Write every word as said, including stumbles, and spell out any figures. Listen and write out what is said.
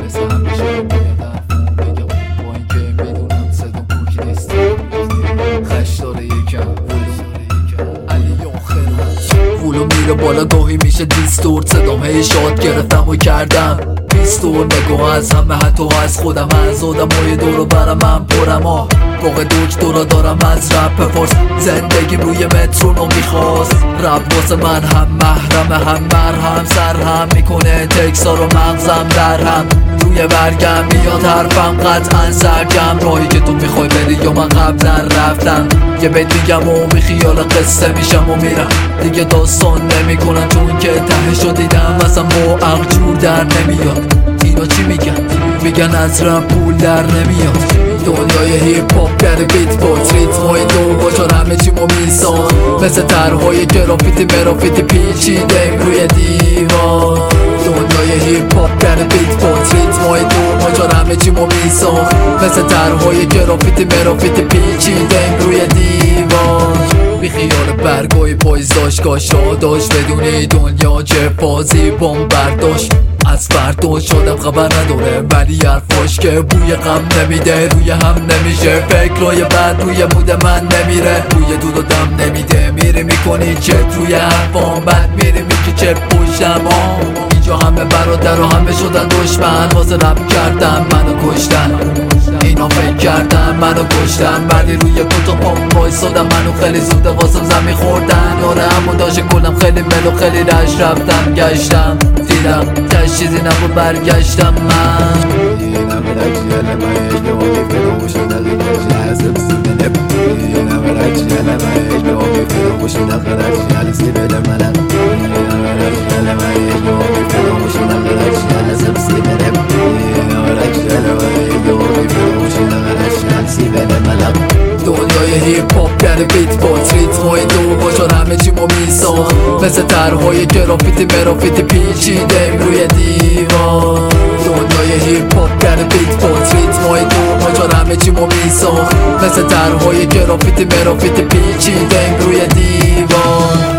مثل همیشه باید حرفمو بگم با اینکه میدونم صدا کوک نیست خش داره یکم علی آخرت وولو میره بالا گاهی میشه دیستورت صدام هی شاد گرفتم و کردم بیستور نگاه از همه حتی از خودم از آدم های دورو برم من پرم ها باقی دکترا دارم از رپ فارس زندگی روی مترونو میخواست رپ واسه من هم محرم هم مرهم سرهم میکنه تکسا رو مغزم درهم روی برگم میاد حرفم قطعا سرگم راهی که تو میخوای بری یا من قبلا رفتم یه بیت میگم و بی خیال قصه میشم و میرم دیگه داستان نمیکنم چون که تهشو دیدم اصلا با عقل جور در نمیاد اینا چی میگن؟ میگن از رپ پول در نمیاد دنیای هیپ هاپ در بیت باکس ریتمای دو باشار همه چی ما میسان مثل طرحهای گرافیتی مرافیتی پیچیدیم روی دیوار دنیای هیپ هاپ در بیت باکس ریتمای دو باشار همه چی ما میسان مثل طرحهای گرافیتی مرافیتی پیچیدیم روی دیوار بی خیال برگای پایز داشت کاشا داشت بدونی دنیا چه فازی بام برداشت از فردا شدم خبر نداره ولی حرفاش که بوی غم نمیده روی هم نمیشه فکرای بد روی مود من نمیره روی دود و دم نمیده میری میکنی چت روی حرفام بد میری میگی چت پشتم اینجا همه برادر و همه شدن دشمن واسه رپ کردن منو کشتن اینا فکر کردن منو کشتن ولی روی کتا پام وایسادم منو خیلی زوده واسم زمین خوردن یاره همون داشت کلم خیلی ملو خیلی رش رفتم گشتم دیدم تش چیزی نبود برگشتم من دنیای هیپ هاپ در بیت باکس ریتمای دو باشار همه چی ما میسان مثل طرحهای گرافیتی مرافیتی پیچیدیم روی دیوار دنیای هیپ هاپ در بیت باکس ریتمای دو باشار همه چی ما میسان مثل طرحهای گرافیتی مرافیتی پیچیدیم روی دیوار